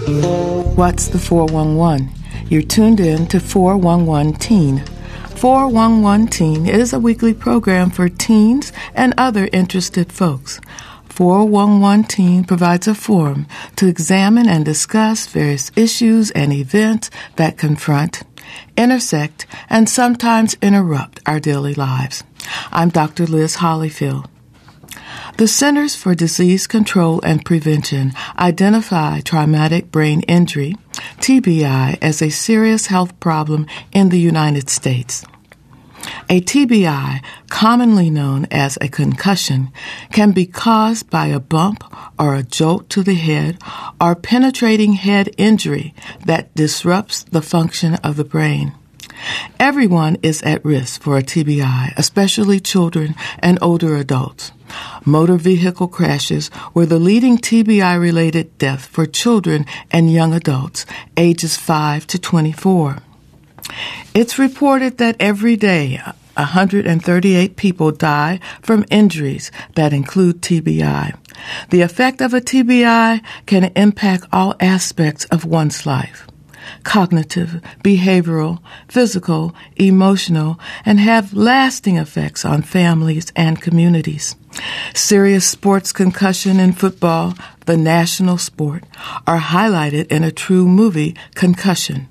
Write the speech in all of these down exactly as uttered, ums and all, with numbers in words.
What's the four one one? You're tuned in to four one one Teen. four one one Teen is a weekly program for teens and other interested folks. four one one Teen provides a forum to examine and discuss various issues and events that confront, intersect, and sometimes interrupt our daily lives. I'm Doctor Liz Hollyfield. The Centers for Disease Control and Prevention identify traumatic brain injury, T B I, as a serious health problem in the United States. A T B I, commonly known as a concussion, can be caused by a bump or a jolt to the head or penetrating head injury that disrupts the function of the brain. Everyone is at risk for a T B I, especially children and older adults. Motor vehicle crashes were the leading T B I-related death for children and young adults, ages five to twenty-four. It's reported that every day, one hundred thirty-eight people die from injuries that include T B I. The effect of a T B I can impact all aspects of one's life: cognitive, behavioral, physical, emotional, and have lasting effects on families and communities. Serious sports concussion in football, the national sport, are highlighted in a true movie, Concussion.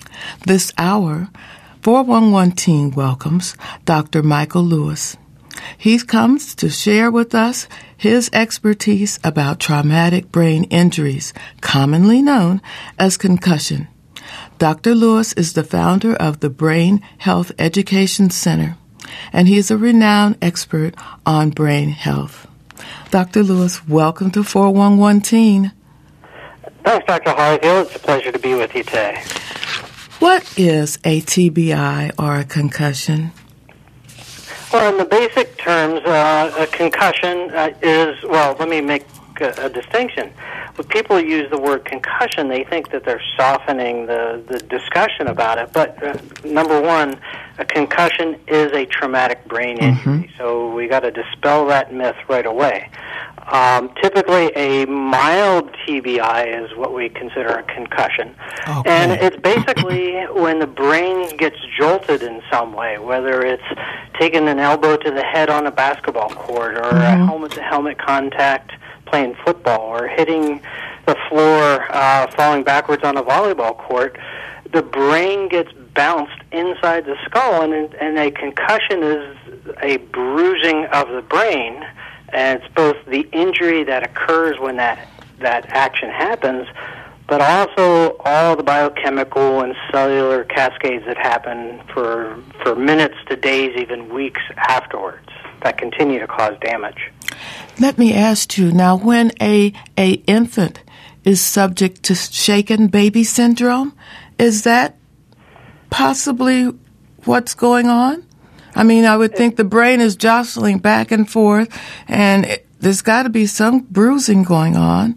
This hour, four one one Teen welcomes Doctor Michael Lewis. He comes to share with us his expertise about traumatic brain injuries, commonly known as concussion. Doctor Lewis is the founder of the Brain Health Education Center, and he's a renowned expert on brain health. Doctor Lewis, welcome to four one one Teen. Thanks, Doctor Hollyfield. It's a pleasure to be with you today. What is a T B I or a concussion? Well, in the basic terms, uh, a concussion uh, is, well, let me make a, a distinction. When people use the word concussion, they think that they're softening the, the discussion about it. But uh, number one, a concussion is a traumatic brain injury. Mm-hmm. So we got to dispel that myth right away. Um, typically, a mild T B I is what we consider a concussion. Okay. And it's basically when the brain gets jolted in some way, whether it's taking an elbow to the head on a basketball court or mm-hmm. a helmet-to-helmet contact playing football or hitting the floor, uh, falling backwards on a volleyball court. The brain gets bounced inside the skull, and, and a concussion is a bruising of the brain. And it's both the injury that occurs when that, that action happens, but also all the biochemical and cellular cascades that happen for for minutes to days, even weeks afterwards, that continue to cause damage. Let me ask you, now when a, a infant is subject to shaken baby syndrome, is that possibly what's going on? I mean, I would think the brain is jostling back and forth, and it, there's got to be some bruising going on.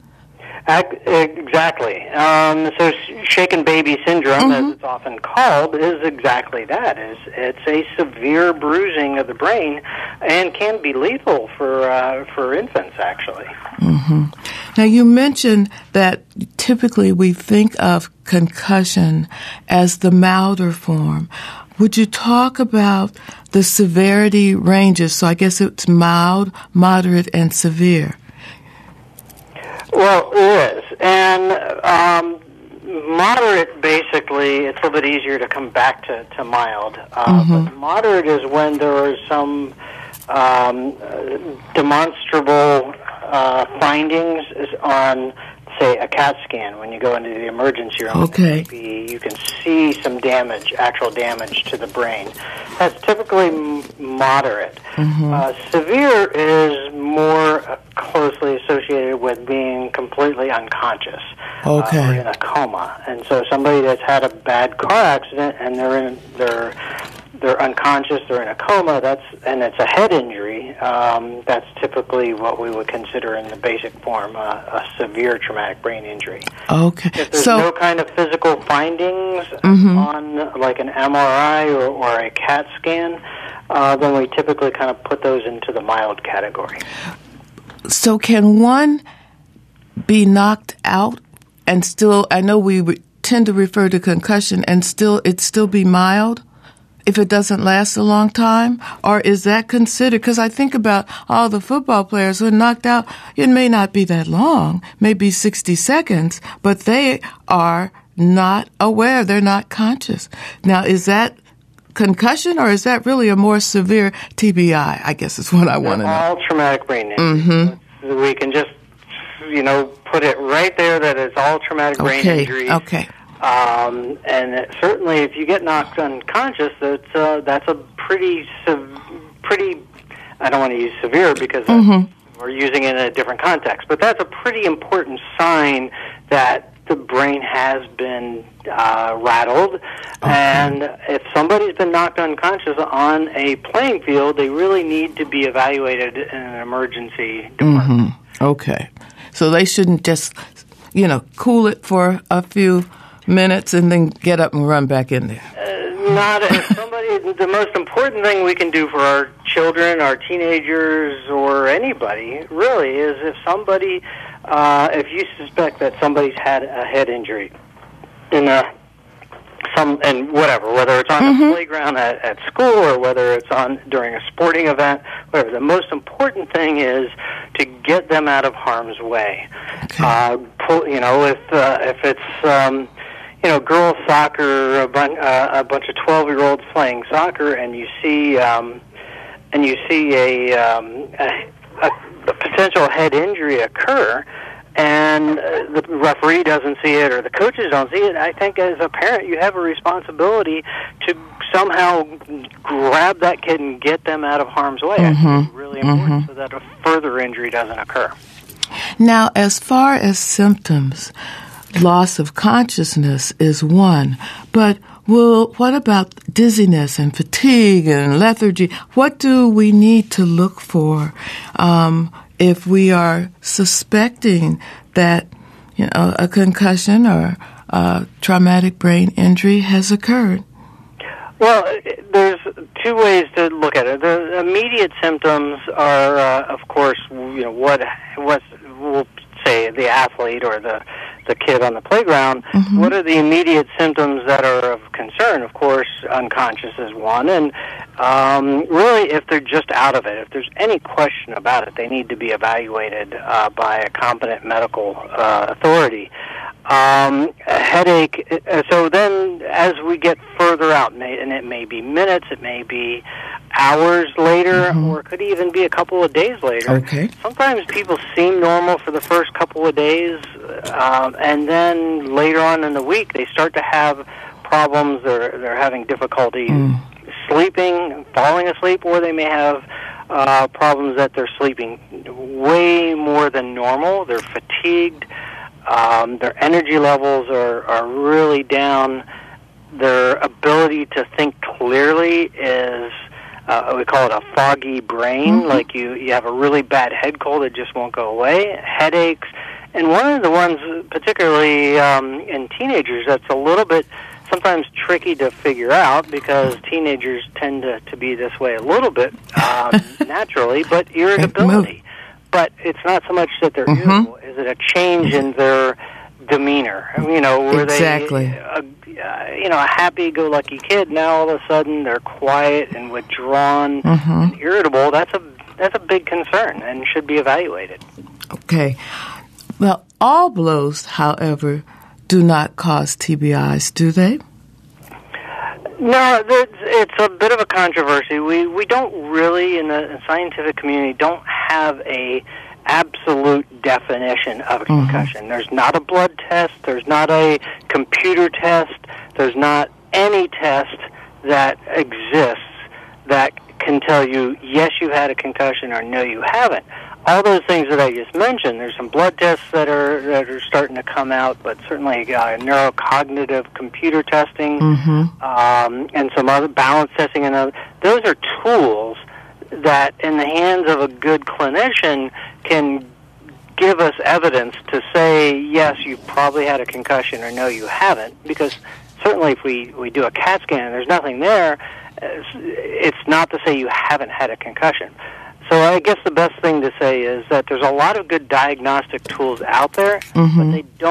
Exactly. Um, so shaken baby syndrome, mm-hmm. as it's often called, is exactly that. It's, it's a severe bruising of the brain and can be lethal for uh, for infants, actually. Mm-hmm. Now, you mentioned that typically we think of concussion as the milder form. Would you talk about the severity ranges? So I guess it's mild, moderate, and severe. Well, it is. And um, moderate, basically, it's a little bit easier to come back to, to mild. Uh, mm-hmm. But moderate is when there is some um, demonstrable uh, findings on, say, a CAT scan. When you go into the emergency room, okay. maybe you can see some damage, actual damage to the brain. That's typically m- moderate. Mm-hmm. Uh, severe is more uh, closely associated with being completely unconscious, okay. uh, or in a coma. And so somebody that's had a bad car accident and they're in they're they're unconscious, they're in a coma, that's and it's a head injury, um, that's typically what we would consider in the basic form uh, a severe traumatic brain injury. Okay. If there's so, no kind of physical findings mm-hmm. on like an M R I or, or a CAT scan, uh, then we typically kind of put those into the mild category. So can one be knocked out and still, I know we re- tend to refer to concussion and still, it still be mild if it doesn't last a long time? Or is that considered? Because I think about all the football players who are knocked out. It may not be that long, maybe sixty seconds, but they are not aware. They're not conscious. Now, is that concussion, or is that really a more severe T B I? I guess is what I want to know. All traumatic brain injury. Mm-hmm. We can just, you know, put it right there that it's all traumatic brain okay. injury. Okay. Um, and it, certainly, if you get knocked unconscious, that's uh, that's a pretty, sev- pretty. I don't want to use severe because mm-hmm. we're using it in a different context, but that's a pretty important sign that the brain has been uh, rattled. Okay. And if somebody's been knocked unconscious on a playing field, they really need to be evaluated in an emergency department. Mm-hmm. Okay. So they shouldn't just, you know, cool it for a few minutes and then get up and run back in there. Uh, not if somebody. The most important thing we can do for our children, our teenagers, or anybody really is if somebody, uh, if you suspect that somebody's had a head injury in a some and whatever, whether it's on mm-hmm. a playground at, at school or whether it's on during a sporting event, whatever. The most important thing is to get them out of harm's way. Okay. Uh, pull, you know, if uh, if it's um, you know, girls soccer, a, bun- uh, a bunch of twelve-year-olds playing soccer, and you see um, and you see a, um, a, a, a potential head injury occur, and uh, the referee doesn't see it or the coaches don't see it, I think as a parent you have a responsibility to somehow grab that kid and get them out of harm's way. Mm-hmm. I think it's really important mm-hmm. so that a further injury doesn't occur. Now, as far as symptoms, loss of consciousness is one, but well, what about dizziness and fatigue and lethargy? What do we need to look for um, if we are suspecting that, you know, a concussion or a traumatic brain injury has occurred? Well, there's two ways to look at it. The immediate symptoms are, uh, of course, you know, what what we'll say the athlete or the the kid on the playground. Mm-hmm. What are the immediate symptoms that are of concern? Of course, unconscious is one, and um, really, if they're just out of it, if there's any question about it, they need to be evaluated uh, by a competent medical uh, authority. Um, a headache. So then, as we get further out, and it may be minutes, it may be hours later, mm-hmm. or it could even be a couple of days later. Okay. Sometimes people seem normal for the first couple of days, um, and then later on in the week, they start to have problems. They're they're having difficulty mm. sleeping, falling asleep, or they may have uh, problems that they're sleeping way more than normal. They're fatigued. Um, their energy levels are, are really down. Their ability to think clearly is, uh, we call it a foggy brain, mm-hmm. like you, you have a really bad head cold that just won't go away, headaches. And one of the ones, particularly um, in teenagers, that's a little bit sometimes tricky to figure out because teenagers tend to, to be this way a little bit um, naturally, but irritability. But it's not so much that they're mm-hmm. irritable. Is it a change in their demeanor? You know, were exactly. they, a, uh, you know, a happy-go-lucky kid? Now all of a sudden they're quiet and withdrawn mm-hmm. and irritable. That's a that's a big concern and should be evaluated. Okay. Well, all blows, however, do not cause T B Is, do they? No, it's a bit of a controversy. We we don't really, in the scientific community, don't have a absolute definition of a concussion. Mm-hmm. There's not a blood test. There's not a computer test. There's not any test that exists that can tell you, yes, you had a concussion or no, you haven't. All those things that I just mentioned, there's some blood tests that are that are starting to come out, but certainly uh, neurocognitive computer testing mm-hmm. um, and some other balance testing, and other, those are tools that, in the hands of a good clinician, can give us evidence to say, yes, you probably had a concussion, or no, you haven't, because certainly if we, we do a CAT scan and there's nothing there, it's not to say you haven't had a concussion. So I guess the best thing to say is that there's a lot of good diagnostic tools out there, mm-hmm. but they don't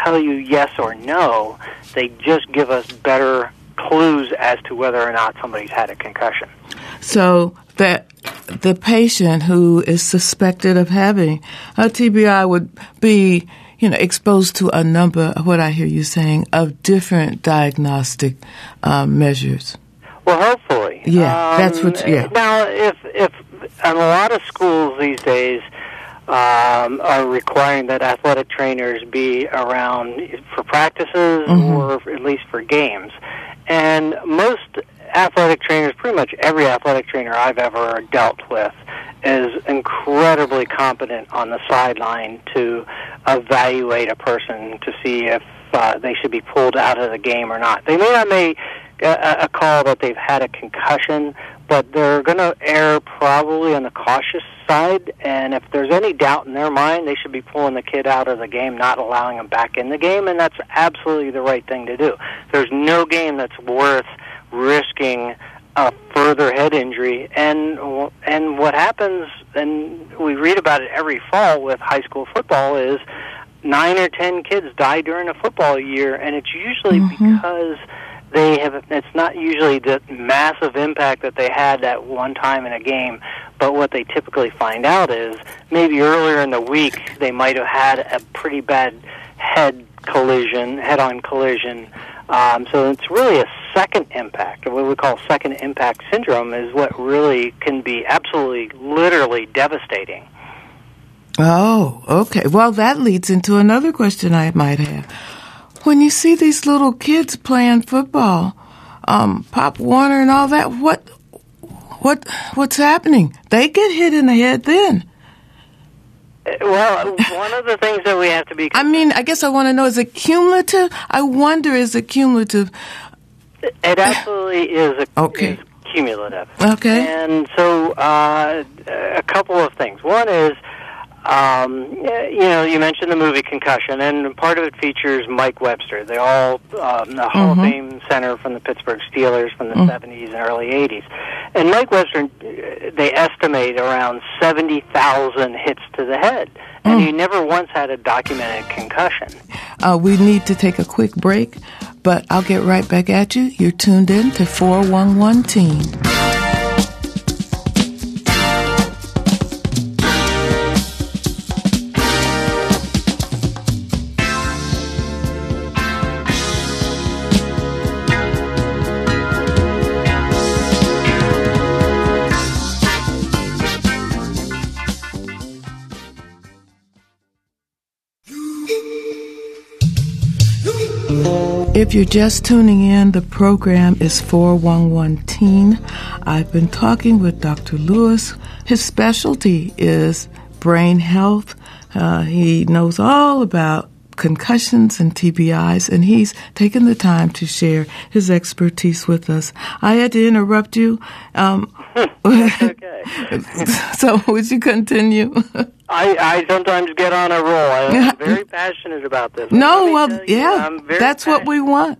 tell you yes or no. They just give us better clues as to whether or not somebody's had a concussion. So that the patient who is suspected of having a T B I would be, you know, exposed to a number, what I hear you saying, of different diagnostic um, measures. Well, hopefully. Yeah, um, that's what, yeah. Now, if, if in a lot of schools these days um, are requiring that athletic trainers be around for practices mm-hmm. or at least for games. And most athletic trainers, pretty much every athletic trainer I've ever dealt with, is incredibly competent on the sideline to evaluate a person to see if uh, they should be pulled out of the game or not. They may not make a, a call that they've had a concussion, but they're going to err probably on the cautious side, and if there's any doubt in their mind, they should be pulling the kid out of the game, not allowing him back in the game, and that's absolutely the right thing to do. There's no game that's worth risking a further head injury, and and what happens, and we read about it every fall with high school football, is nine or ten kids die during a football year, and it's usually mm-hmm. because they have. It's not usually the massive impact that they had at one time in a game, but what they typically find out is maybe earlier in the week they might have had a pretty bad head collision, head-on collision. Um, so it's really a second impact, or what we call second impact syndrome, is what really can be absolutely, literally devastating. Oh, okay. Well, that leads into another question I might have. When you see these little kids playing football, um, Pop Warner and all that, what, what, what's happening? They get hit in the head then. Well, one of the things that we have to be... I mean, I guess I want to know, is it cumulative? I wonder, is it cumulative? It absolutely is, a, okay. is cumulative. Okay. And so uh, a couple of things. One is, um, you know, you mentioned the movie Concussion, and part of it features Mike Webster. They all, um, the Hall mm-hmm. of Fame center from the Pittsburgh Steelers from the mm-hmm. seventies and early eighties. And Mike Webster, they estimate around seventy thousand hits to the head. And mm. he never once had a documented concussion. Uh, we need to take a quick break, but I'll get right back at you. You're tuned in to four one one Teen. If you're just tuning in, the program is four one one Teen. I've been talking with Doctor Lewis. His specialty is brain health. Uh, he knows all about concussions and T B Is, and he's taken the time to share his expertise with us. I had to interrupt you. Um, okay. So would you continue? I, I sometimes get on a roll. I'm very passionate about this. No, well, yeah, that's what we want.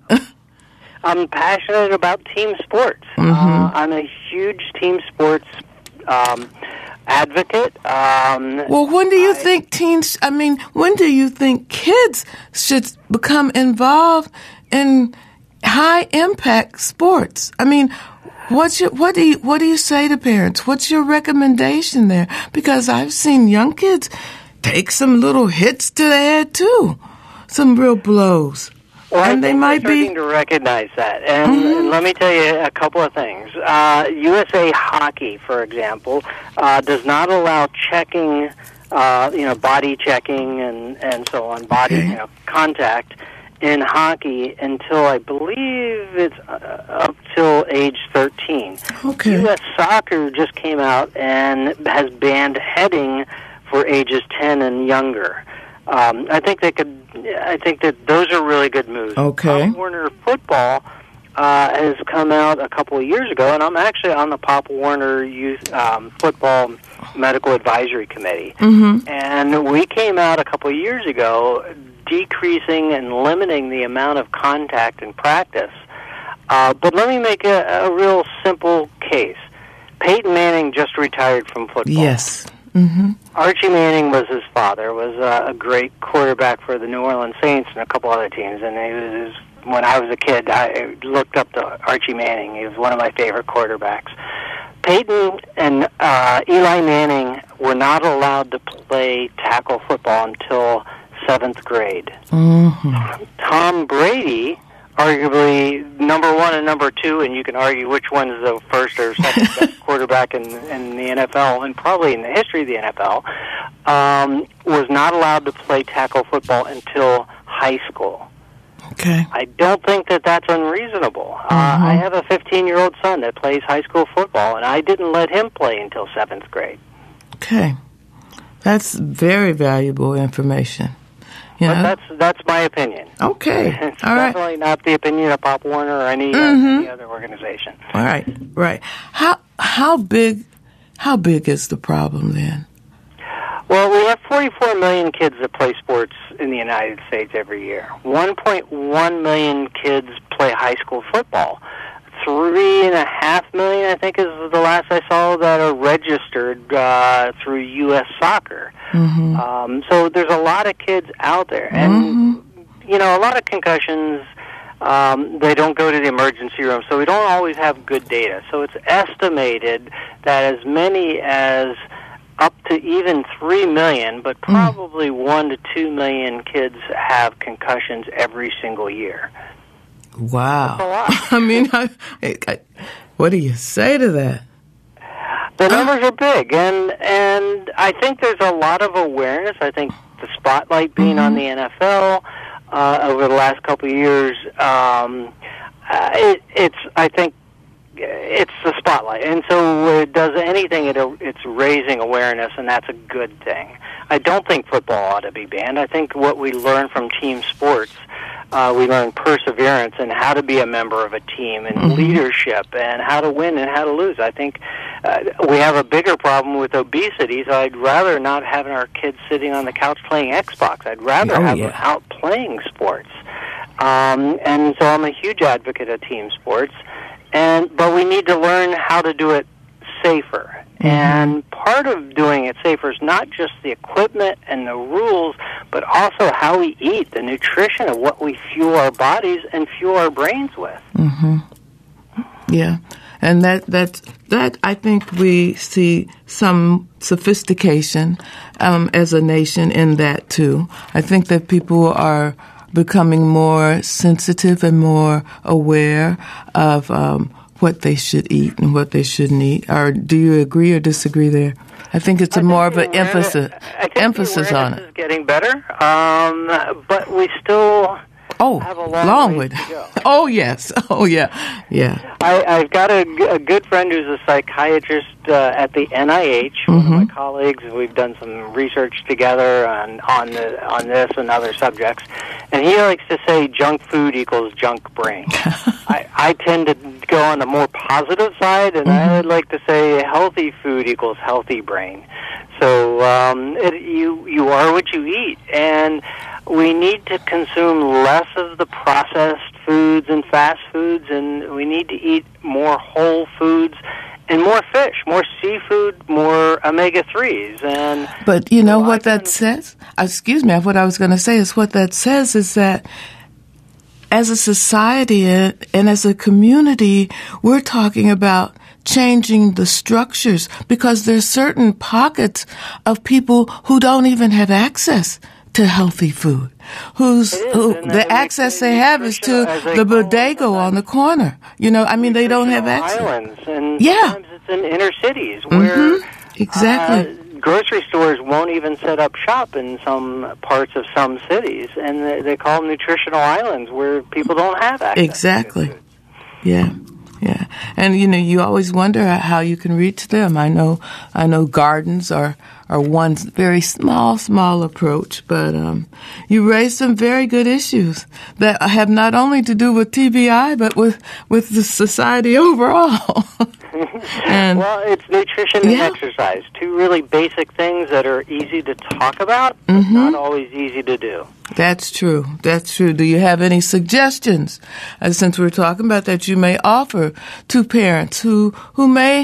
I'm passionate about team sports. Mm-hmm. Uh, I'm a huge team sports um, advocate. Um, well, when do you I, think teens, I mean, when do you think kids should become involved in high-impact sports? I mean, What's your, what do you, what do you say to parents? What's your recommendation there? Because I've seen young kids take some little hits to the head too, some real blows, well, and they might be starting to recognize that. And mm-hmm. let me tell you a couple of things. Uh, U S A Hockey, for example, uh, does not allow checking, uh, you know, body checking and and so on, body okay. you know, contact in hockey until I believe it's uh, up till age thirteen. Okay. U S Soccer just came out and has banned heading for ages ten and younger. Um, I think they could. I think that those are really good moves. Okay. Pop Warner Football uh, has come out a couple of years ago, and I'm actually on the Pop Warner Youth um, Football Medical Advisory Committee. Mm-hmm. And we came out a couple of years ago decreasing and limiting the amount of contact in practice. Uh, but let me make a, a real simple case. Peyton Manning just retired from football. Yes. Mm-hmm. Archie Manning was his father, was uh, a great quarterback for the New Orleans Saints and a couple other teams. And he was, when I was a kid, I looked up to Archie Manning. He was one of my favorite quarterbacks. Peyton and uh, Eli Manning were not allowed to play tackle football until seventh grade. Mm-hmm. Tom Brady, arguably number one and number two, and you can argue which one is the first or second best quarterback in, in the N F L, and probably in the history of the N F L, um, was not allowed to play tackle football until high school. Okay. I don't think that that's unreasonable. Mm-hmm. Uh, I have a fifteen-year-old son that plays high school football, and I didn't let him play until seventh grade. Okay. That's very valuable information. You But know? that's that's my opinion. Okay. It's All right. definitely not the opinion of Pop Warner or any, uh, Mm-hmm. any other organization. All right. Right. How how big how big is the problem then? Well, we have forty-four million kids that play sports in the United States every year. one point one million kids play high school football. Three and a half million, I think, is the last I saw, that are registered uh, through U S Soccer. Mm-hmm. Um, so there's a lot of kids out there. And, Mm-hmm. you know, a lot of concussions, um, they don't go to the emergency room, so we don't always have good data. So it's estimated that as many as up to even three million, but probably mm. one to two million kids have concussions every single year. Wow. That's a lot. I mean, I, I, what do you say to that? The numbers are big, and and I think there's a lot of awareness. I think the spotlight being mm-hmm. on the N F L uh, over the last couple of years, um, uh, it, it's I think it's the spotlight, and so when it does anything, it, it's raising awareness, and that's a good thing. I don't think football ought to be banned. I think what we learn from team sports, uh, we learn perseverance and how to be a member of a team, and mm-hmm. leadership, and how to win and how to lose. I think uh, we have a bigger problem with obesity, so I'd rather not have our kids sitting on the couch playing Xbox. I'd rather oh, have yeah. them out playing sports. Um, and so I'm a huge advocate of team sports. And but we need to learn how to do it safer. Mm-hmm. And part of doing it safer is not just the equipment and the rules, but also how we eat, the nutrition of what we fuel our bodies and fuel our brains with. Mm-hmm. Yeah, and that that that I think we see some sophistication um, as a nation in that too. I think that people are becoming more sensitive and more aware of um, what they should eat and what they shouldn't eat. Or do you agree or disagree there? I think it's a I more think of an emphasis I think emphasis the on it. Is getting better, um, but we still oh have a long, long way way to go. Oh yes, oh yeah, yeah. I, I've got a, a good friend who's a psychiatrist uh, at the N I H. Mm-hmm. One of my colleagues. We've done some research together on on the on this and other subjects, and he likes to say junk food equals junk brain. I, I tend to go on the more positive side, and mm-hmm. I would like to say healthy food equals healthy brain. So um, it, you you are what you eat, and we need to consume less of the processed foods and fast foods, and we need to eat more whole foods and more fish, more seafood, more omega threes. And but you know so what I that can, says? Excuse me. What I was going to say is what that says is that as a society and, and as a community, we're talking about changing the structures because there's certain pockets of people who don't even have access to healthy food, whose who, the access they have is to the bodega on the corner. You know, I mean, they don't have access. Islands, and yeah. sometimes it's in inner cities where mm-hmm. exactly. Uh, grocery stores won't even set up shop in some parts of some cities, and they, they call them nutritional islands where people don't have access. Exactly. To food. Yeah. Yeah, and you know, you always wonder how you can reach them. I know, I know, gardens are are one very small, small approach, but um, you raise some very good issues that have not only to do with T B I, but with with the society overall. And, well, it's nutrition and yeah. exercise, two really basic things that are easy to talk about, but mm-hmm. not always easy to do. That's true. That's true. Do you have any suggestions, uh, since we're talking about that, you may offer to parents who who may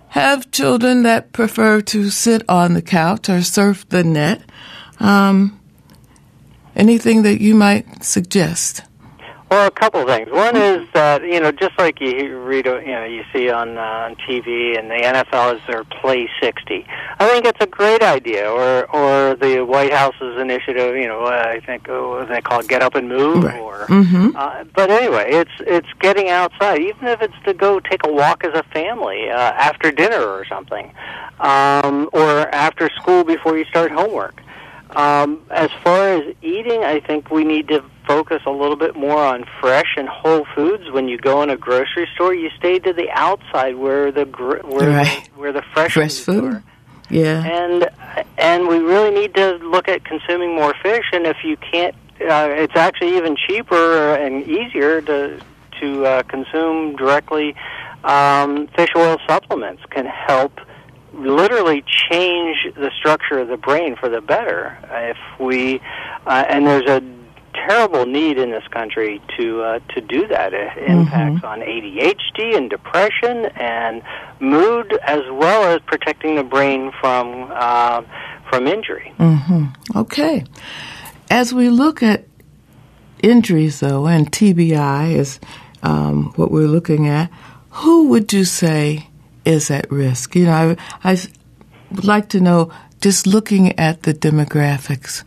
have children that prefer to sit on the couch or surf the net. Um, anything that you might suggest? Well, a couple of things. One is that, you know, just like you read, you know, you see on, uh, on T V, and the N F L is their Play sixty. I think it's a great idea. Or, or the White House's initiative, you know, I think oh, they call it Get Up and Move. Right. Or, mm-hmm. uh, but anyway, it's it's getting outside, even if it's to go take a walk as a family uh, after dinner or something, um, or after school before you start homework. Um, as far as eating, I think we need to focus a little bit more on fresh and whole foods. When you go in a grocery store, you stay to the outside where the gr- where right. the, where the fresh, fresh food are. Yeah, and and we really need to look at consuming more fish. And if you can't, uh, it's actually even cheaper and easier to to uh, consume directly. Um, fish oil supplements can help literally change the structure of the brain for the better. If we uh, and there's a terrible need in this country to uh, to do that. It impacts mm-hmm. on A D H D and depression and mood, as well as protecting the brain from uh, from injury. Mm-hmm. Okay. As we look at injuries, though, and T B I is um, what we're looking at, who would you say is at risk? You know, I, I would like to know, just looking at the demographics.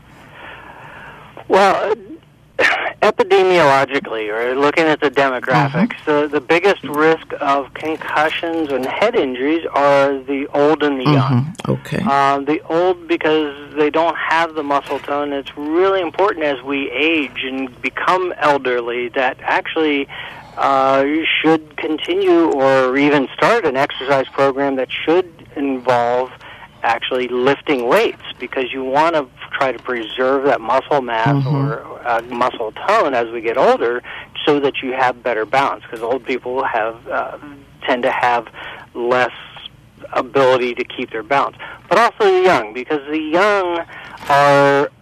Well, epidemiologically, or looking at the demographics, uh-huh. the, the biggest risk of concussions and head injuries are the old and the young. Mm-hmm. Okay. Um, the old, because they don't have the muscle tone. It's really important as we age and become elderly that actually uh, you should continue or even start an exercise program that should involve actually lifting weights, because you want to try to preserve that muscle mass mm-hmm. or uh, muscle tone as we get older, so that you have better balance. Because old people have uh, tend to have less ability to keep their balance. But also the young, because the young are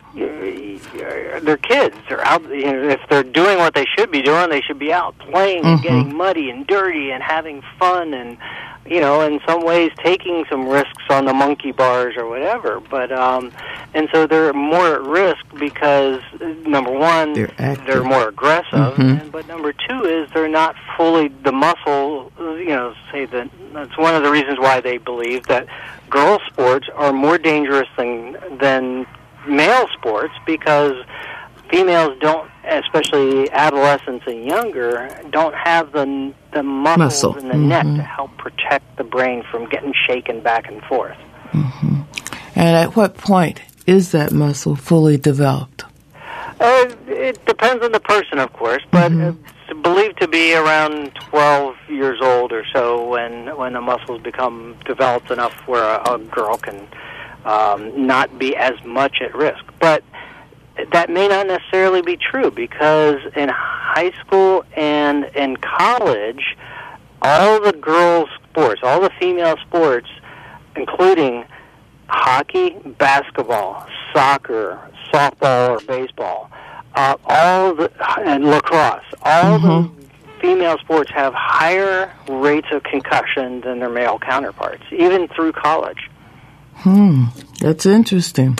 they're kids. They're out. You know, if they're doing what they should be doing, they should be out playing mm-hmm. and getting muddy and dirty and having fun and, you know, in some ways taking some risks on the monkey bars or whatever. But um, and so they're more at risk because, number one, they're, they're more aggressive, mm-hmm. and, but number two is they're not fully the muscle. You know, say that that's one of the reasons why they believe that girl sports are more dangerous than than male sports, because females don't, especially adolescents and younger, don't have the the muscles Muscle. in the mm-hmm. neck to help protect the brain from getting shaken back and forth. Mm-hmm. And at what point is that muscle fully developed? Uh, it depends on the person, of course, but mm-hmm. it's believed to be around twelve years old or so when when the muscles become developed enough where a, a girl can um, not be as much at risk. But that may not necessarily be true, because in high school and in college, all the girls' sports, all the female sports, including hockey, basketball, soccer, softball or baseball, uh, all the, and lacrosse, all mm-hmm. the female sports have higher rates of concussion than their male counterparts, even through college. Hmm, that's interesting.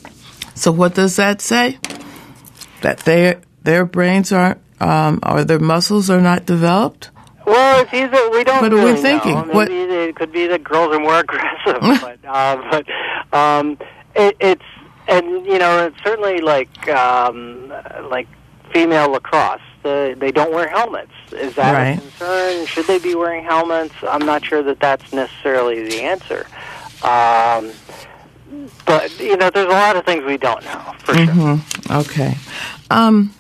So what does that say? That their their brains aren't, um, or their muscles are not developed? Well, it's either, we don't what really are we thinking? know. Maybe what? it could be that girls are more aggressive, but uh, but um, it, it's and you know it's certainly like um, like female lacrosse. The, they don't wear helmets. Is that right. a concern? Should they be wearing helmets? I'm not sure that that's necessarily the answer. Um, but, you know, there's a lot of things we don't know, for mm-hmm. sure. Okay. Um,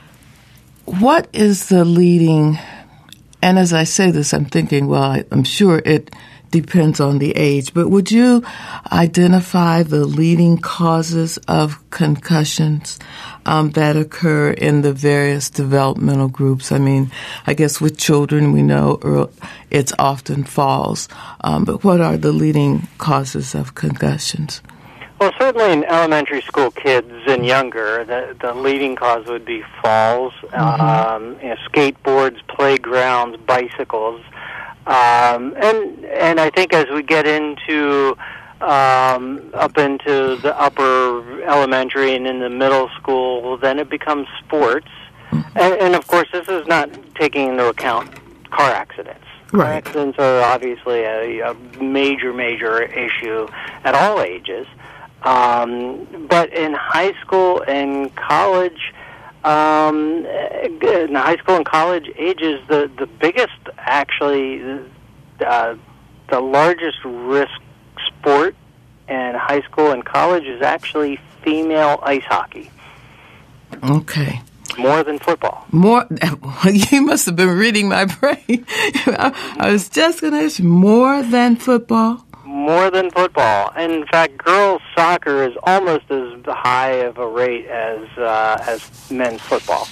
what is the leading, and as I say this, I'm thinking, well, I, I'm sure it depends on the age, but would you identify the leading causes of concussions um, that occur in the various developmental groups? I mean, I guess with children, we know it's often falls, um, but what are the leading causes of concussions? Well, certainly in elementary school kids and younger, the, the leading cause would be falls, mm-hmm. um, you know, skateboards, playgrounds, bicycles. Um, and and I think as we get into um, up into the upper elementary and in the middle school, then it becomes sports. Mm-hmm. And, and of course, this is not taking into account car accidents. Car right. accidents are obviously a, a major, major issue at all ages. Um, but in high school and college, um, in high school and college ages, the, the biggest, actually, uh, the largest risk sport in high school and college is actually female ice hockey. Okay. More than football. More. You must have been reading my brain. I, I was just going to ask you, more than football? More than football. In fact, girls' soccer is almost as high of a rate as uh, as men's football.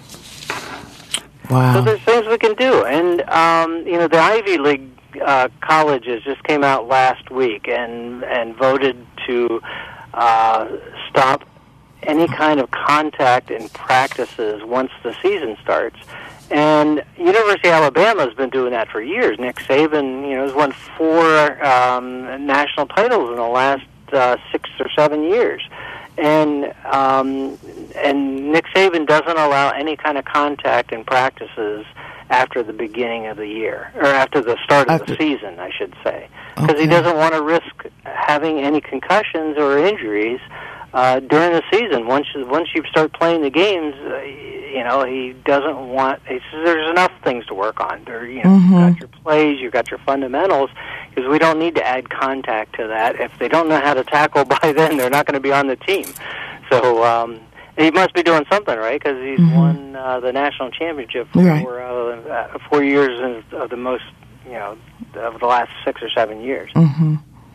Wow. So there's things we can do. And, um, you know, the Ivy League uh, colleges just came out last week and, and voted to uh, stop any kind of contact in practices once the season starts. And University of Alabama has been doing that for years. Nick Saban, you know, has won four um, national titles in the last uh, six or seven years. And um, and Nick Saban doesn't allow any kind of contact in practices after the beginning of the year, or after the start of after. the season, I should say, because okay. he doesn't want to risk having any concussions or injuries uh, during the season. Once you, once you start playing the games, uh, you know, he doesn't want. He says there's enough things to work on. There, you know, mm-hmm. you've got your plays, you've got your fundamentals, because we don't need to add contact to that. If they don't know how to tackle by then, they're not going to be on the team. So um, he must be doing something right, because he's mm-hmm. won uh, the national championship for right. uh, four years of the most, you know, of the last six or seven years. Mm-hmm.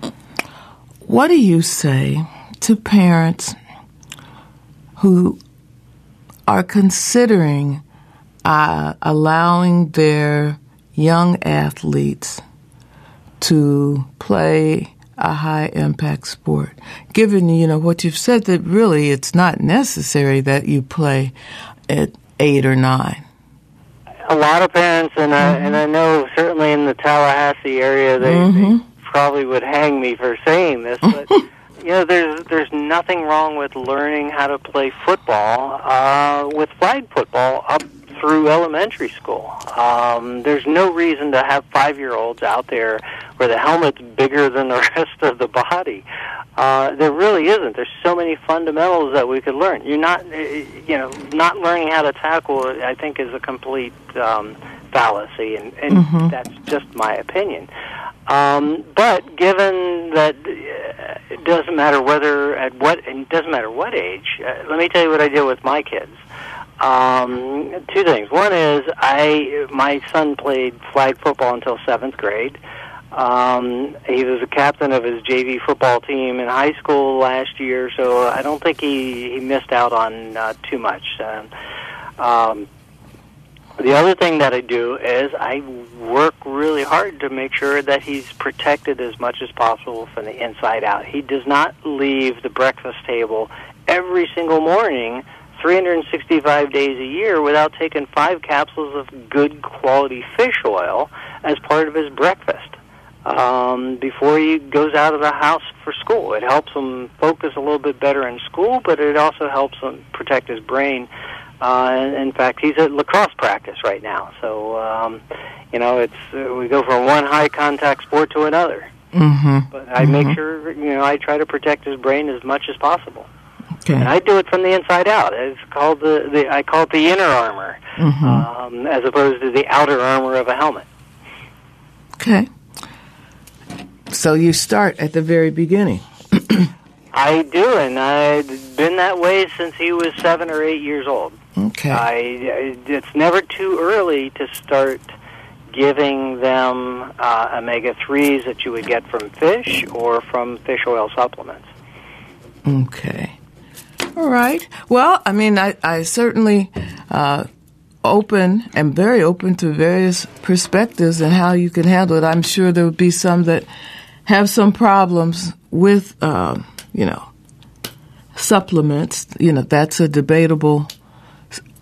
What do you say to parents who are considering uh, allowing their young athletes to play a high-impact sport, given, you know, what you've said, that really it's not necessary that you play at eight or nine? A lot of parents, and, mm-hmm. I, and I know certainly in the Tallahassee area, they, mm-hmm. they probably would hang me for saying this, but you know, there's there's nothing wrong with learning how to play football uh, with flag football up through elementary school. Um, there's no reason to have five-year-olds out there where the helmet's bigger than the rest of the body. Uh, there really isn't. There's so many fundamentals that we could learn. You're not, you know, not learning how to tackle, I think, is a complete um, fallacy, and, and mm-hmm. that's just my opinion. Um, but given that uh, it doesn't matter whether at what, it doesn't matter what age. Uh, let me tell you what I did with my kids. Um, two things. One is I, my son played flag football until seventh grade. Um, he was a captain of his J V football team in high school last year, so I don't think he, he missed out on uh, too much. Uh, um, The other thing that I do is I work really hard to make sure that he's protected as much as possible from the inside out. He does not leave the breakfast table every single morning, three hundred sixty-five days a year, without taking five capsules of good quality fish oil as part of his breakfast um, before he goes out of the house for school. It helps him focus a little bit better in school, but it also helps him protect his brain. Uh, in fact, he's at lacrosse practice right now. So, um, you know, it's uh, we go from one high-contact sport to another. Mm-hmm. But I mm-hmm. make sure, you know, I try to protect his brain as much as possible. Okay. And I do it from the inside out. It's called the, the I call it the inner armor, mm-hmm. um, as opposed to the outer armor of a helmet. Okay. So you start at the very beginning. I do, and I've been that way since he was seven or eight years old. Okay. I, I, it's never too early to start giving them uh, omega threes that you would get from fish or from fish oil supplements. Okay. All right. Well, I mean, I, I certainly uh, open, am very open to various perspectives and how you can handle it. I'm sure there would be some that have some problems with, uh, you know, supplements. You know, that's a debatable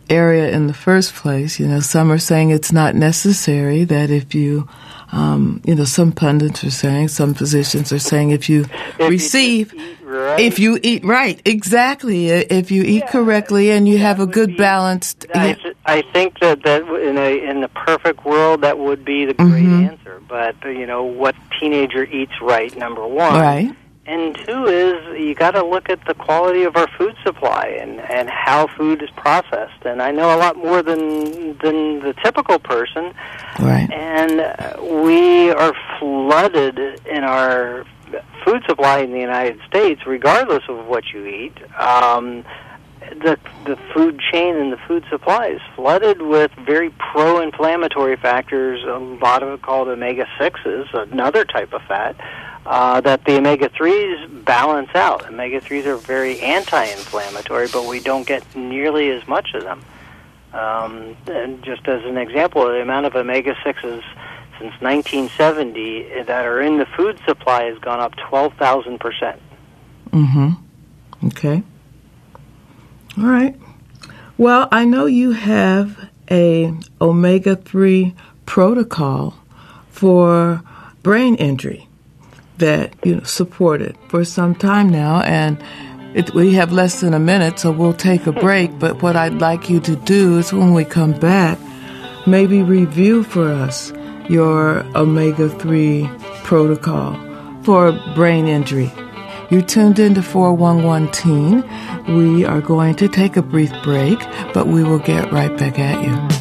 area in the first place. You know, some are saying it's not necessary, that if you, um, you know, some pundits are saying, some physicians are saying if you if receive, you eat right, if you eat right, exactly, if you eat yeah, correctly and you have a good be, balanced... I, yeah. I think that, that in, a, in the perfect world, that would be the great mm-hmm. answer. But, you know, what teenager eats right, number one. Right. And two is you got to look at the quality of our food supply and, and how food is processed. And I know a lot more than than the typical person. Right. And uh, we are flooded in our food supply in the United States, regardless of what you eat. Um, the the food chain and the food supply is flooded with very pro-inflammatory factors. A lot of it called omega sixes, another type of fat. Uh, that the omega threes balance out. Omega threes are very anti-inflammatory, but we don't get nearly as much of them. Um, and just as an example, the amount of omega sixes since nineteen seventy that are in the food supply has gone up twelve thousand percent. Mm-hmm. Okay. All right. Well, I know you have a omega three protocol for brain injury that you know supported for some time now, and it, we have less than a minute, so we'll take a break. But what I'd like you to do is when we come back, maybe review for us your omega three protocol for brain injury. You're tuned into four one one Teen. We are going to take a brief break, but we will get right back at you.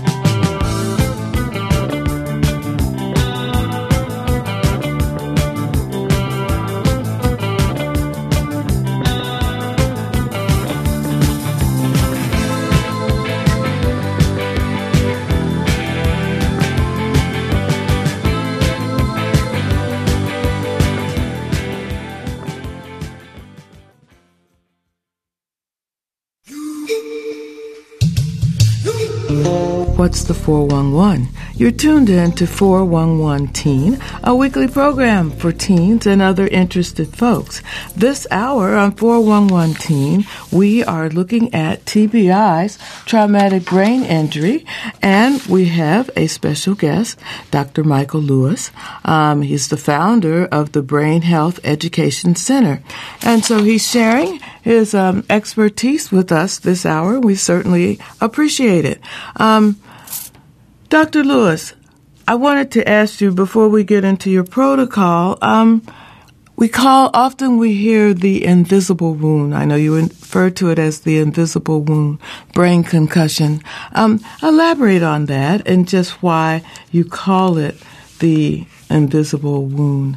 What's the four one one? You're tuned in to four one one Teen, a weekly program for teens and other interested folks. This hour on four one one Teen, we are looking at T B I's, traumatic brain injury, and we have a special guest, Doctor Michael Lewis. Um, he's the founder of the Brain Health Education Center. And so he's sharing his um, expertise with us this hour. We certainly appreciate it. Um, Doctor Lewis, I wanted to ask you before we get into your protocol, um, we call, often we hear the invisible wound. I know you refer to it as the invisible wound, brain concussion. Um, elaborate on that and just why you call it the invisible wound.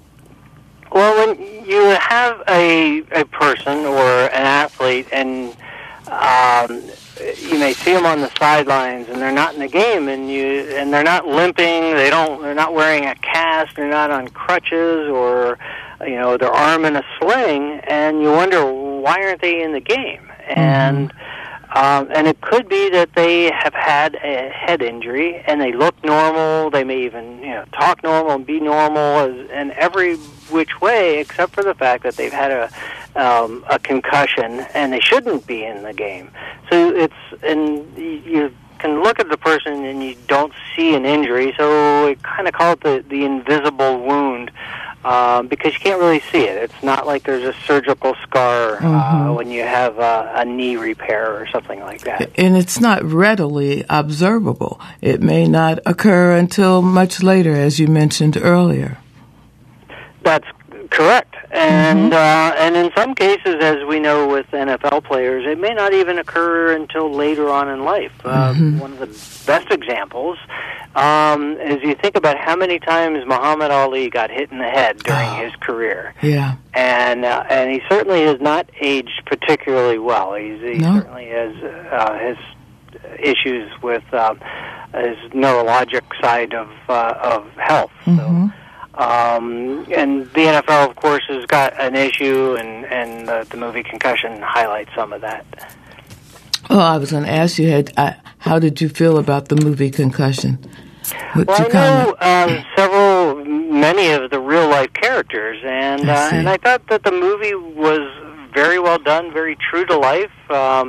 Well, when you have a a person or an athlete and um, you may see them on the sidelines and they're not in the game, and you and they're not limping, they don't they're not wearing a cast, they're not on crutches, or you know, their arm in a sling, and you wonder why aren't they in the game? And um, and it could be that they have had a head injury and they look normal, they may even you know talk normal and be normal in every which way except for the fact that they've had a um, a concussion and they shouldn't be in the game. So it's and you can look at the person and you don't see an injury, so we kind of call it the the invisible wound. Um, because you can't really see it. It's not like there's a surgical scar mm-hmm. uh, when you have a, a knee repair or something like that. And it's not readily observable. It may not occur until much later, as you mentioned earlier. That's correct. And mm-hmm. uh, and in some cases, as we know with N F L players, it may not even occur until later on in life. Uh, mm-hmm. One of the best examples um, is you think about how many times Muhammad Ali got hit in the head during oh. his career. Yeah. And uh, and he certainly has not aged particularly well. He's, he no. certainly has uh, his issues with um, his neurologic side of uh, of health. Mm-hmm. So. Um, and the N F L, of course, has got an issue, and, and uh, the movie Concussion highlights some of that. Well, I was going to ask you, had, uh, how did you feel about the movie Concussion? What well, you I know um, several, many of the real-life characters, and, I uh, and I thought that the movie was very well done, very true to life. Um,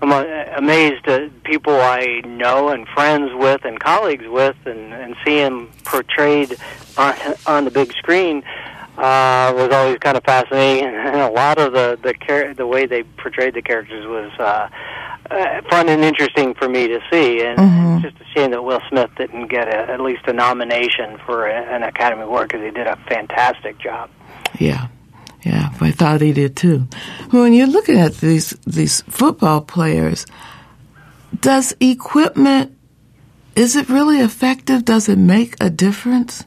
I'm amazed at people I know and friends with and colleagues with, and, and see him portrayed on, on the big screen uh, was always kind of fascinating. And a lot of the the, char- the way they portrayed the characters was uh, uh, fun and interesting for me to see. And Mm-hmm. it's just a shame that Will Smith didn't get a, at least a nomination for a, an Academy Award, because he did a fantastic job. Yeah. Yeah, I thought he did too. When you're looking at these these football players, does equipment, is it really effective? Does it make a difference?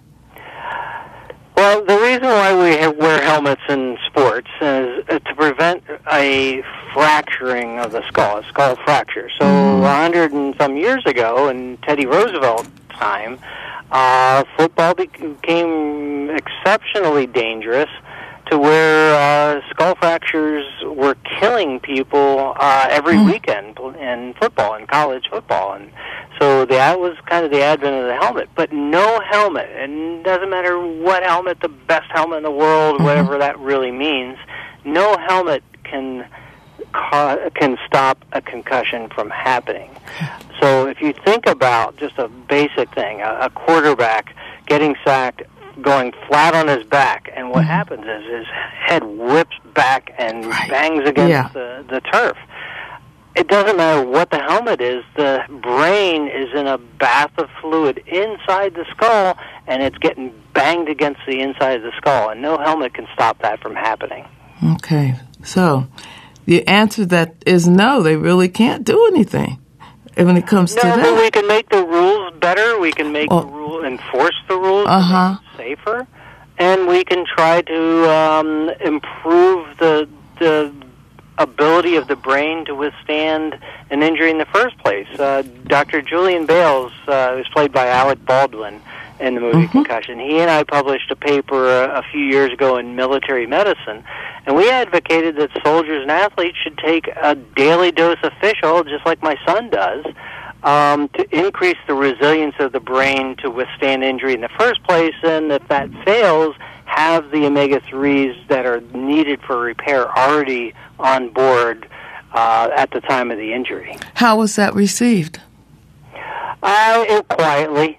Well, the reason why we have, wear helmets in sports is uh, to prevent a fracturing of the skull, a skull fracture. So a hundred and some years ago, in Teddy Roosevelt's time, uh, football became exceptionally dangerous, to where uh, skull fractures were killing people uh, every mm. weekend in football, in college football. And so that was kind of the advent of the helmet. But no helmet, and it doesn't matter what helmet, the best helmet in the world, mm-hmm. whatever that really means, no helmet can ca- can stop a concussion from happening. So if you think about just a basic thing, a, a quarterback getting sacked, going flat on his back, and what mm-hmm. happens is his head whips back and right. bangs against yeah. the, the turf. It doesn't matter what the helmet is, the brain is in a bath of fluid inside the skull, and it's getting banged against the inside of the skull, and no helmet can stop that from happening. Okay, so the answer to that is no, they really can't do anything when it comes no, to that. No, but we can make the rules better, we can make oh. the rule, enforce the rules uh-huh. to make it safer, and we can try to um, improve the the ability of the brain to withstand an injury in the first place. Uh, Doctor Julian Bales, uh, who's played by Alec Baldwin in the movie mm-hmm. Concussion, he and I published a paper a, a few years ago in Military Medicine, and we advocated that soldiers and athletes should take a daily dose of fish oil, just like my son does, um, to increase the resilience of the brain to withstand injury in the first place, and if that fails, have the omega threes that are needed for repair already on board uh, at the time of the injury. How was that received? Uh, it, quietly.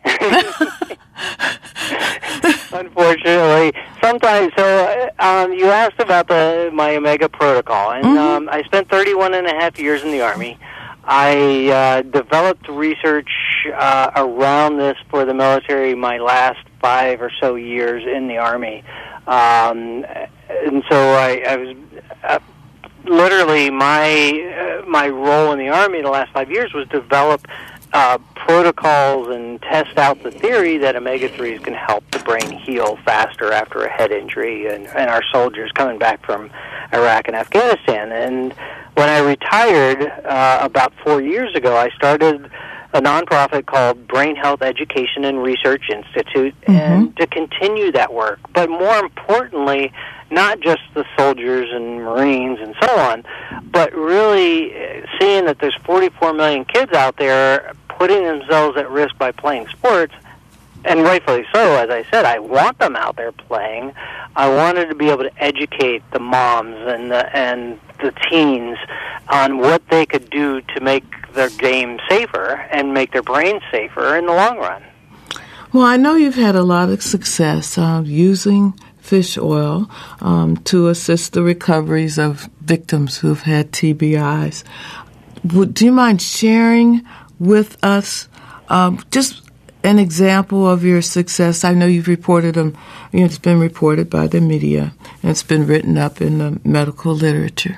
Unfortunately. Sometimes, so um, you asked about the my Omega protocol, and mm-hmm. um, I spent thirty-one and a half years in the Army. I uh, developed research uh, around this for the military my last five or so years in the Army. Um, and so I, I was uh, literally my uh, my role in the Army the last five years was develop uh, protocols and test out the theory that omega threes can help the brain heal faster after a head injury, and, and our soldiers coming back from Iraq and Afghanistan. And when I retired uh, about four years ago, I started a nonprofit called Brain Health Education and Research Institute, mm-hmm. and to continue that work. But more importantly, not just the soldiers and Marines and so on, but really seeing that there's forty-four million kids out there putting themselves at risk by playing sports, and rightfully so. As I said, I want them out there playing. I wanted to be able to educate the moms and the, and the teens on what they could do to make their game safer and make their brains safer in the long run. Well, I know you've had a lot of success uh, using fish oil um, to assist the recoveries of victims who've had T B Is. Would, do you mind sharing with us um, just an example of your success? I know you've reported them. You know, it's been reported by the media, and it's been written up in the medical literature.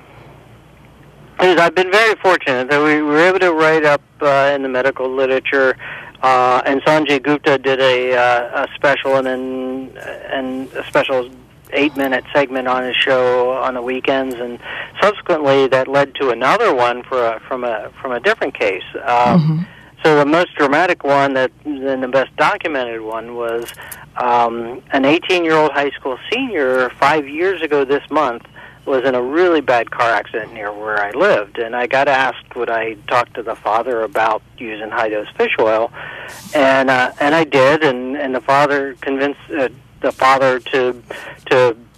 I've been very fortunate that we were able to write up uh, in the medical literature, uh, and Sanjay Gupta did a, uh, a special and then and a special eight-minute segment on his show on the weekends, and subsequently that led to another one for a, from a from a different case. Um, mm-hmm. So the most dramatic one, that and the best documented one, was um, an eighteen-year-old high school senior five years ago this month was in a really bad car accident near where I lived, and I got asked would I talk to the father about using high-dose fish oil, and uh, and I did, and, and the father convinced uh, the father to to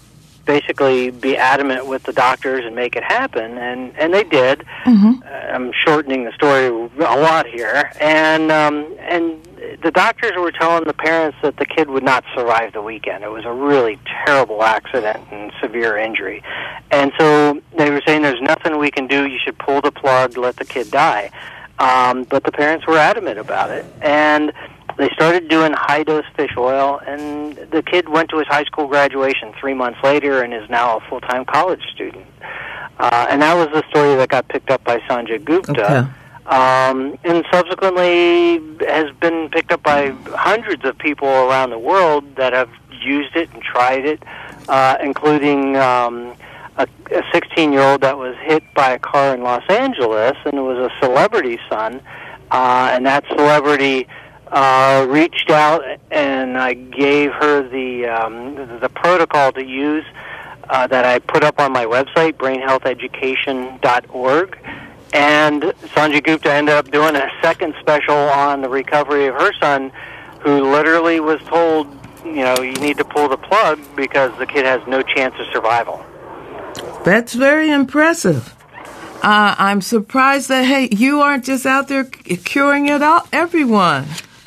basically be adamant with the doctors and make it happen, and, and they did. Mm-hmm. Uh, I'm shortening the story a lot here, and um, and the doctors were telling the parents that the kid would not survive the weekend. It was a really terrible accident and severe injury, and so they were saying there's nothing we can do. You should pull the plug, let the kid die. Um, but the parents were adamant about it, and they started doing high-dose fish oil, and the kid went to his high school graduation three months later and is now a full-time college student. Uh, and that was the story that got picked up by Sanjay Gupta, Okay. um, and subsequently has been picked up by hundreds of people around the world that have used it and tried it, uh, including um, a sixteen-year-old that was hit by a car in Los Angeles, and it was a celebrity son, uh, and that celebrity Uh, reached out, and I gave her the um, the protocol to use uh, that I put up on my website, brain health education dot org. And Sanjay Gupta ended up doing a second special on the recovery of her son, who literally was told, you know, you need to pull the plug because the kid has no chance of survival. That's very impressive. Uh, I'm surprised that, hey, you aren't just out there curing it all, everyone.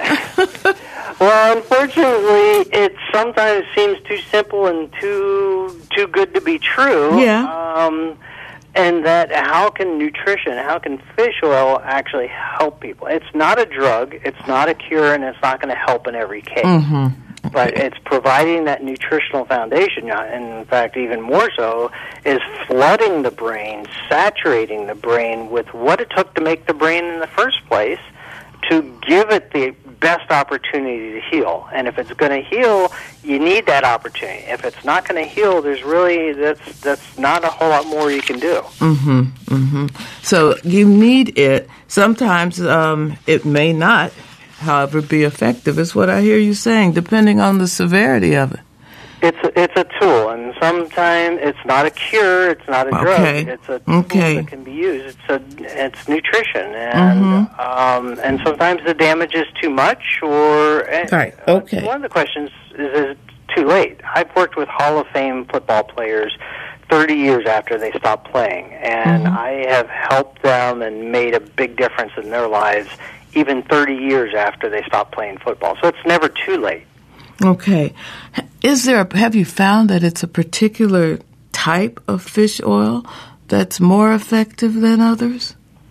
Well, unfortunately, it sometimes seems too simple and too too good to be true. Yeah. Um, and that how can nutrition, how can fish oil actually help people? It's not a drug, it's not a cure, and it's not going to help in every case. Mm-hmm. But it's providing that nutritional foundation, and in fact, even more so, is flooding the brain, saturating the brain with what it took to make the brain in the first place, to give it the best opportunity to heal. And if it's going to heal, you need that opportunity. If it's not going to heal, there's really, that's that's not a whole lot more you can do. Mm-hmm, mm-hmm. So you need it. Sometimes um, it may not, however, be effective, is what I hear you saying, depending on the severity of it. It's a, it's a tool, and sometimes it's not a cure, it's not a drug. Okay. It's a tool Okay. that can be used. It's a it's nutrition, and Mm-hmm. um, and sometimes the damage is too much, or Right, okay. One of the questions is, is it too late? I've worked with Hall of Fame football players thirty years after they stopped playing, and Mm-hmm. I have helped them and made a big difference in their lives even thirty years after they stopped playing football. So it's never too late. Okay. Is there, a, have you found that it's a particular type of fish oil that's more effective than others?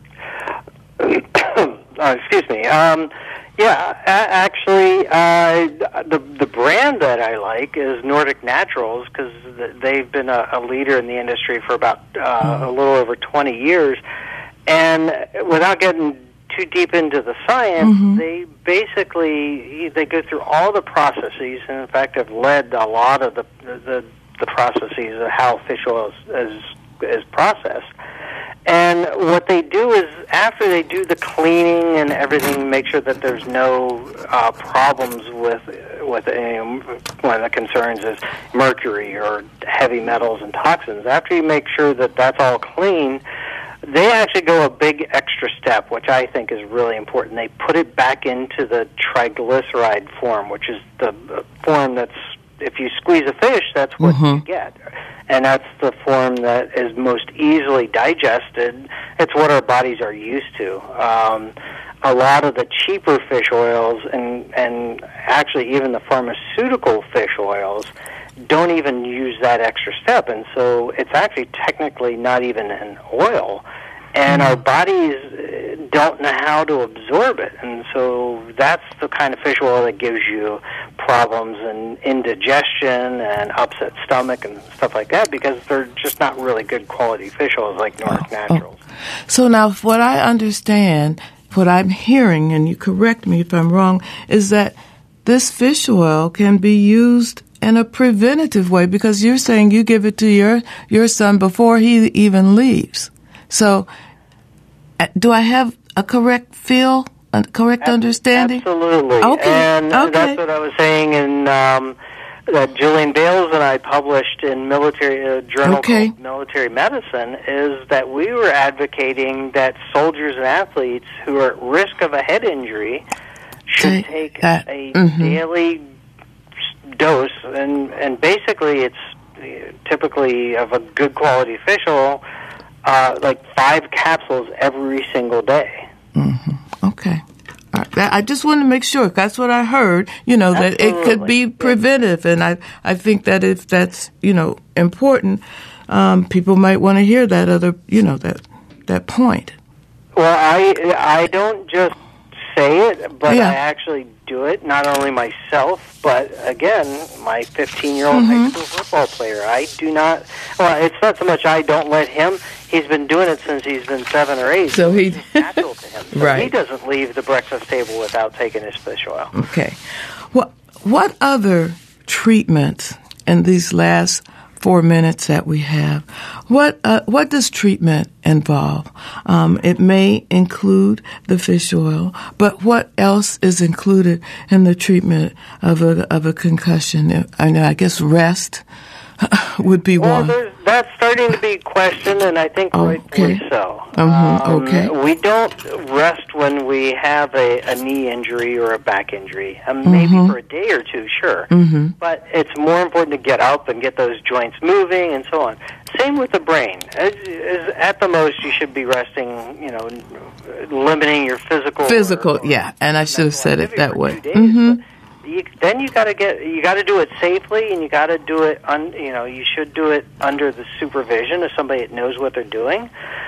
uh, excuse me. Um, yeah, a- actually, uh, the the brand that I like is Nordic Naturals, because they've been a, a leader in the industry for about uh, a little over twenty years. And without getting too deep into the science, Mm-hmm. they basically they go through all the processes, and in fact have led a lot of the the, the processes of how fish oil is, is is processed. And what they do is, after they do the cleaning and everything, make sure that there's no uh, problems with with any, one of the concerns is mercury or heavy metals and toxins. After you make sure that that's all clean, they actually go a big extra step, which I think is really important. They put it back into the triglyceride form, which is the form that's, if you squeeze a fish, that's what Mm-hmm. you get. And that's the form that is most easily digested. It's what our bodies are used to. Um, a lot of the cheaper fish oils, and, and actually even the pharmaceutical fish oils, don't even use that extra step, and so it's actually technically not even an oil, and our bodies don't know how to absorb it, and so that's the kind of fish oil that gives you problems and indigestion and upset stomach and stuff like that, because they're just not really good quality fish oils like Nordic Naturals. Oh. So now, what I understand, what I'm hearing, and you correct me if I'm wrong, is that this fish oil can be used in a preventative way, because you're saying you give it to your, your son before he even leaves. So uh, do I have a correct feel, a correct understanding? Absolutely. Okay. And Okay. that's what I was saying in um, that Julian Bales and I published in military uh, journal Okay. called Military Medicine, is that we were advocating that soldiers and athletes who are at risk of a head injury should Take take that. a Mhm. daily dose, and and basically it's typically of a good quality fish oil, uh, like five capsules every single day. Mm-hmm. Okay. All right. I just wanted to make sure. That's what I heard, you know, that Absolutely. it could be preventive. And I, I think that if that's, you know, important, um, people might want to hear that other, you know, that that point. Well, I, I don't just say it, but Yeah. I actually do it, not only myself, but again, my fifteen-year-old Mm-hmm. high school football player. I do not, well, it's not so much I don't let him. He's been doing it since he's been seven or eight. So he- it's natural to him. So Right. he doesn't leave the breakfast table without taking his fish oil. Okay. What what other treatments in these last four minutes that we have? What uh, what does treatment involve? Um, it may include the fish oil, but what else is included in the treatment of a of a concussion? I know. I guess rest would be Well, one. there's, that's starting to be questioned, and I think Oh, rightfully okay. so. Mhm, Um, okay. We don't rest when we have a, a knee injury or a back injury. Um, Mm-hmm. Maybe for a day or two, sure. But it's more important to get up and get those joints moving and so on. Same with the brain. As, as at the most, you should be resting, you know, limiting your physical... Physical, or- or yeah, and I should have said it activity that for way. two days, Mhm. but You, then you got to get you got to do it safely, and you got to do it. Un, you know, you should do it under the supervision of somebody that knows what they're doing.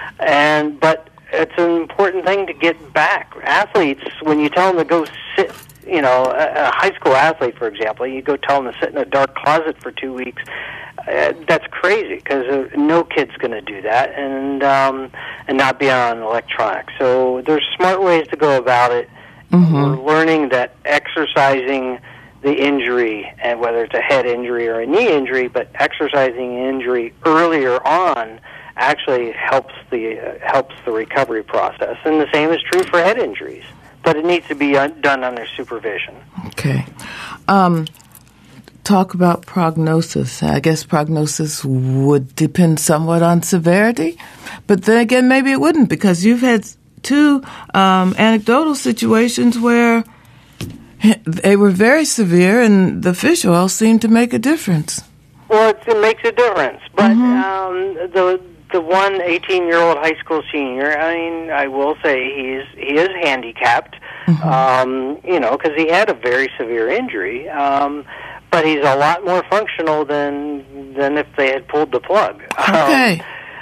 And but it's an important thing to get back. Athletes, when you tell them to go sit, you know, a, a high school athlete, for example, you go tell them to sit in a dark closet for two weeks. Uh, that's crazy because uh, no kid's going to do that, and um, and not be on electronics. So there's smart ways to go about it. Mm-hmm. We're learning that exercising the injury, and whether it's a head injury or a knee injury, but exercising the injury earlier on actually helps the uh, helps the recovery process. And the same is true for head injuries, but it needs to be un- done under supervision. Okay. Um, talk about prognosis. I guess prognosis would depend somewhat on severity, but then again, maybe it wouldn't, because you've had two um, anecdotal situations where they were very severe and the fish oil seemed to make a difference. Well, it, it makes a difference, but Mm-hmm. um, the the one eighteen-year-old high school senior, I mean, I will say he's he is handicapped, Mm-hmm. um, you know, because he had a very severe injury, um, but he's a lot more functional than than if they had pulled the plug. Okay.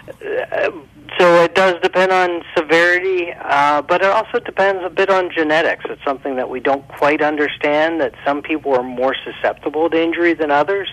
Um, so it does depend on severity, uh, but it also depends a bit on genetics. It's something that we don't quite understand, that some people are more susceptible to injury than others.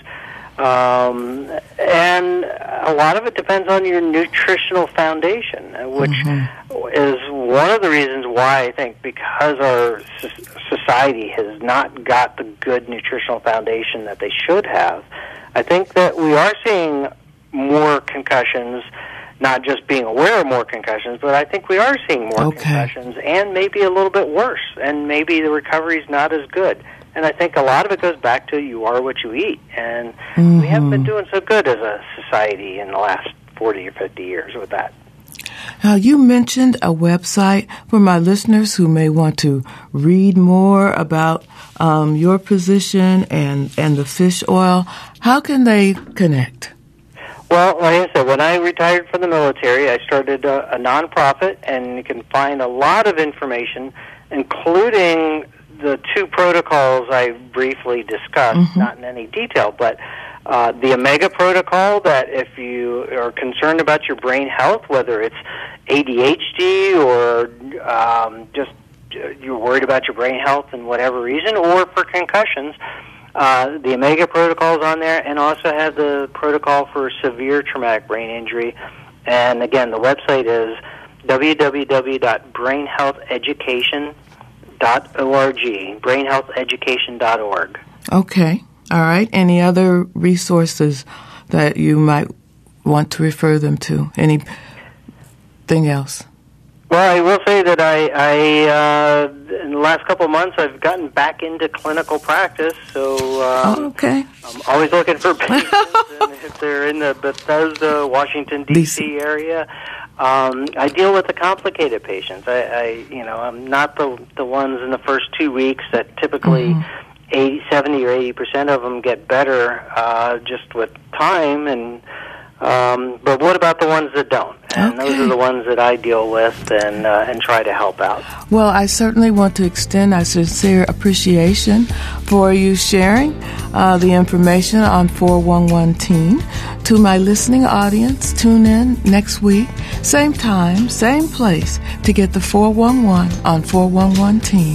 Um, and a lot of it depends on your nutritional foundation, which mm-hmm. is one of the reasons why I think, because our society has not got the good nutritional foundation that they should have, I think that we are seeing more concussions, not just being aware of more concussions, but I think we are seeing more okay. concussions, and maybe a little bit worse, and maybe the recovery's not as good. And I think a lot of it goes back to you are what you eat. And mm-hmm. we haven't been doing so good as a society in the last forty or fifty years with that. Now, you mentioned a website for my listeners who may want to read more about um, your position and, and the fish oil. How can they connect? Well, like I said, when I retired from the military, I started a, a nonprofit, and you can find a lot of information, including the two protocols I briefly discussed, mm-hmm. not in any detail, but uh, the Omega protocol, that if you are concerned about your brain health, whether it's A D H D or um, just you're worried about your brain health and whatever reason, or for concussions, uh, the Omega protocol is on there, and also have the protocol for severe traumatic brain injury. And again, the website is w w w dot brain health education dot org, brain health education dot org. Okay. All right. Any other resources that you might want to refer them to? Anything else? Well, I will say that I, I uh, in the last couple of months, I've gotten back into clinical practice. So um, oh, okay. I'm always looking for patients, and if they're in the Bethesda, Washington, D C area. Um, I deal with the complicated patients. I, I, you know, I'm not the the ones in the first two weeks that typically, mm-hmm. eighty, seventy or eighty percent of them get better uh, just with time. And um, but what about the ones that don't? And okay. those are the ones that I deal with and uh, and try to help out. Well, I certainly want to extend our sincere appreciation for you sharing uh, the information on four one one Teen. To my listening audience, tune in next week, same time, same place, to get the four one one on four one one Teen.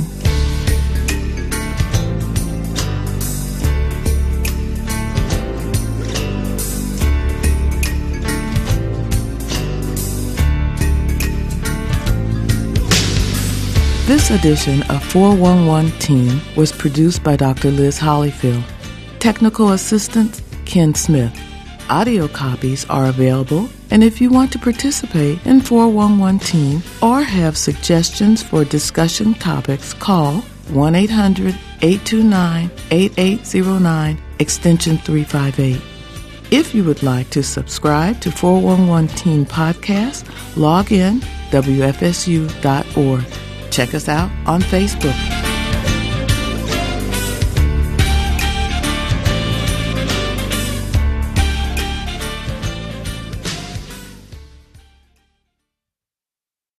This edition of four one one Teen was produced by Doctor Liz Hollyfield. Technical assistant, Ken Smith. Audio copies are available, and if you want to participate in four one one Teen or have suggestions for discussion topics, call one eight hundred, eight two nine, eight eight zero nine, extension three five eight. If you would like to subscribe to four one one Teen Podcast, log in W F S U dot org. Check us out on Facebook.